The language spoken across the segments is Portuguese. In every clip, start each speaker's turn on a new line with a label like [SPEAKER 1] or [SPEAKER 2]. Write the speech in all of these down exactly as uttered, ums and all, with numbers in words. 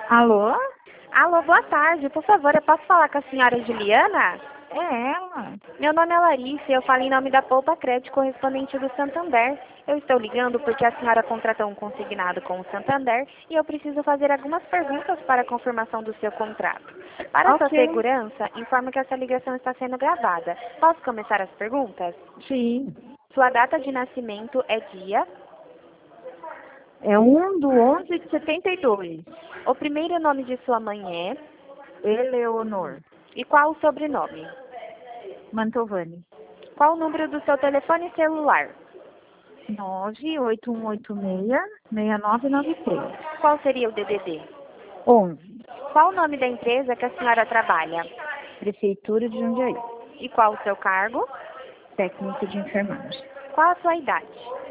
[SPEAKER 1] Alô?
[SPEAKER 2] Alô, boa tarde. Por favor, eu posso falar com a senhora Juliana?
[SPEAKER 1] É ela.
[SPEAKER 2] Meu nome é Larissa e eu falo em nome da Poupa Crédito correspondente do Santander. Eu estou ligando porque a senhora contratou um consignado com o Santander e eu preciso fazer algumas perguntas para a confirmação do seu contrato. Para sua
[SPEAKER 1] Ok.
[SPEAKER 2] segurança, informo que essa ligação está sendo gravada. Posso começar as perguntas?
[SPEAKER 1] Sim.
[SPEAKER 2] Sua data de nascimento é dia?
[SPEAKER 1] É um do onze de setenta e dois.
[SPEAKER 2] O primeiro nome de sua mãe é?
[SPEAKER 1] Eleonor
[SPEAKER 2] E qual o sobrenome?
[SPEAKER 1] Mantovani.
[SPEAKER 2] Qual o número do seu telefone celular?
[SPEAKER 1] nove oito um oito seis, seis nove nove três.
[SPEAKER 2] Qual seria o D D D?
[SPEAKER 1] onze.
[SPEAKER 2] Qual o nome da empresa que a senhora trabalha?
[SPEAKER 1] Prefeitura de Jundiaí.
[SPEAKER 2] E qual o seu cargo?
[SPEAKER 1] Técnico de enfermagem.
[SPEAKER 2] Qual a sua idade?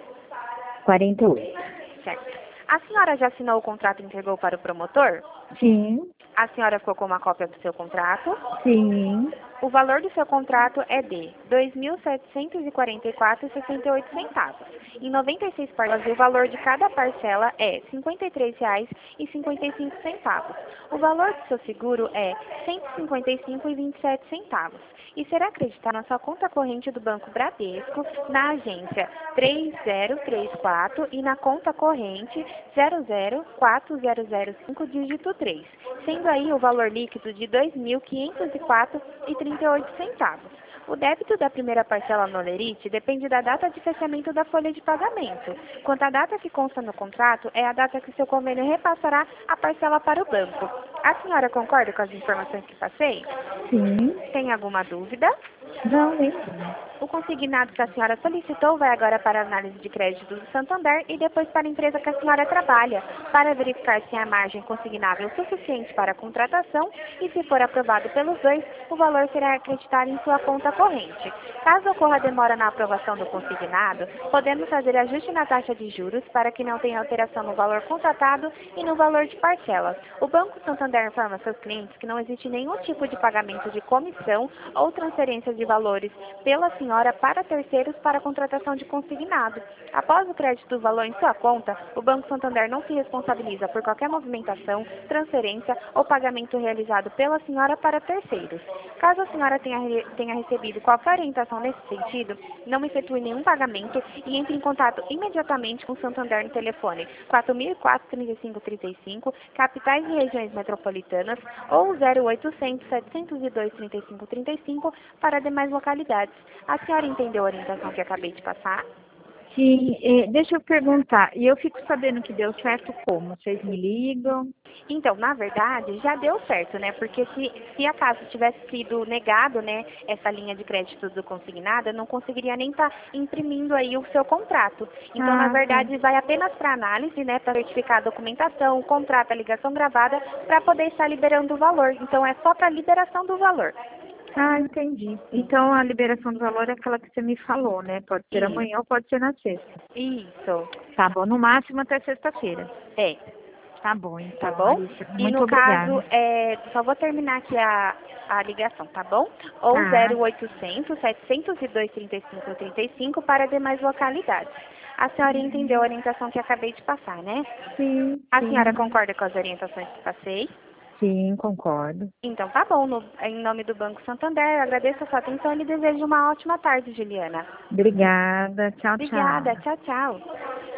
[SPEAKER 1] quarenta e oito.
[SPEAKER 2] Certo. A senhora já assinou o contrato e entregou para o promotor?
[SPEAKER 1] Sim.
[SPEAKER 2] A senhora ficou com uma cópia do seu contrato?
[SPEAKER 1] Sim.
[SPEAKER 2] O valor do seu contrato é de dois mil setecentos e quarenta e quatro reais e sessenta e oito centavos. Em noventa e seis parcelas, e o valor de cada parcela é cinquenta e três reais e cinquenta e cinco centavos. O valor do seu seguro é cento e cinquenta e cinco reais e vinte e sete centavos. E será acreditado na sua conta corrente do Banco Bradesco, na agência três zero três quatro e na conta corrente zero zero quatro zero zero cinco, dígito três, sendo aí o valor líquido de dois mil quinhentos e quatro reais e trinta e oito centavos. O débito da primeira parcela no Olerite depende da data de fechamento da folha de pagamento. Quanto à data que consta no contrato, é a data que seu convênio repassará a parcela para o banco. A senhora concorda com as informações que passei?
[SPEAKER 1] Sim.
[SPEAKER 2] Tem alguma dúvida?
[SPEAKER 1] Não, nem.
[SPEAKER 2] O consignado que a senhora solicitou vai agora para a análise de crédito do Santander e depois para a empresa que a senhora trabalha, para verificar se há margem consignável suficiente para a contratação e, se for aprovado pelos dois, o valor será acreditado em sua conta corrente. Caso ocorra demora na aprovação do consignado, podemos fazer ajuste na taxa de juros para que não tenha alteração no valor contratado e no valor de parcelas. O Banco Santander informa seus clientes que não existe nenhum tipo de pagamento de comissão ou transferência de valores pela senhora para terceiros para a contratação de consignado. Após o crédito do valor em sua conta, o Banco Santander não se responsabiliza por qualquer movimentação, transferência ou pagamento realizado pela senhora para terceiros. Caso a senhora tenha, tenha recebido qualquer orientação nesse sentido, não efetue nenhum pagamento e entre em contato imediatamente com o Santander no telefone quatro mil e quatro, trinta e cinco, trinta e cinco, capitais e regiões metropolitanas, ou zero oitocentos, setecentos e dois, trinta e cinco, trinta e cinco para demais localidades. A senhora entendeu a orientação que acabei de passar?
[SPEAKER 1] Sim, eh, deixa eu perguntar. E eu fico sabendo que deu certo como? Vocês me ligam?
[SPEAKER 2] Então, na verdade, já deu certo, né? Porque se, se acaso tivesse sido negado, né, essa linha de crédito do consignado, eu não conseguiria nem estar imprimindo aí o seu contrato. Então, na
[SPEAKER 1] Ah,
[SPEAKER 2] verdade,
[SPEAKER 1] tá.
[SPEAKER 2] vai apenas para análise, né, para certificar a documentação, o contrato, a ligação gravada, para poder estar liberando o valor. Então, é só para liberação do valor.
[SPEAKER 1] Ah, entendi. Então a liberação do valor é aquela que você me falou, né? Pode ser
[SPEAKER 2] Isso.
[SPEAKER 1] amanhã ou pode ser na sexta.
[SPEAKER 2] Isso.
[SPEAKER 1] Tá bom, no máximo até sexta-feira.
[SPEAKER 2] É.
[SPEAKER 1] Tá bom,
[SPEAKER 2] Tá
[SPEAKER 1] então,
[SPEAKER 2] bom?
[SPEAKER 1] Larissa.
[SPEAKER 2] E
[SPEAKER 1] Muito
[SPEAKER 2] no caso,
[SPEAKER 1] obrigada.
[SPEAKER 2] é, só vou terminar aqui a, a ligação, tá bom? Ou
[SPEAKER 1] Tá.
[SPEAKER 2] zero oitocentos, setecentos e dois, trinta e cinco, trinta e cinco para demais localidades. A senhora entendeu a orientação que acabei de passar, né?
[SPEAKER 1] Sim,
[SPEAKER 2] A senhora
[SPEAKER 1] sim.
[SPEAKER 2] concorda com as orientações que passei?
[SPEAKER 1] Sim, concordo.
[SPEAKER 2] Então tá bom. No- em nome do Banco Santander, eu agradeço a sua atenção e lhe desejo uma ótima tarde, Juliana.
[SPEAKER 1] Obrigada. Tchau,
[SPEAKER 2] Obrigada.
[SPEAKER 1] tchau.
[SPEAKER 2] Tchau, tchau.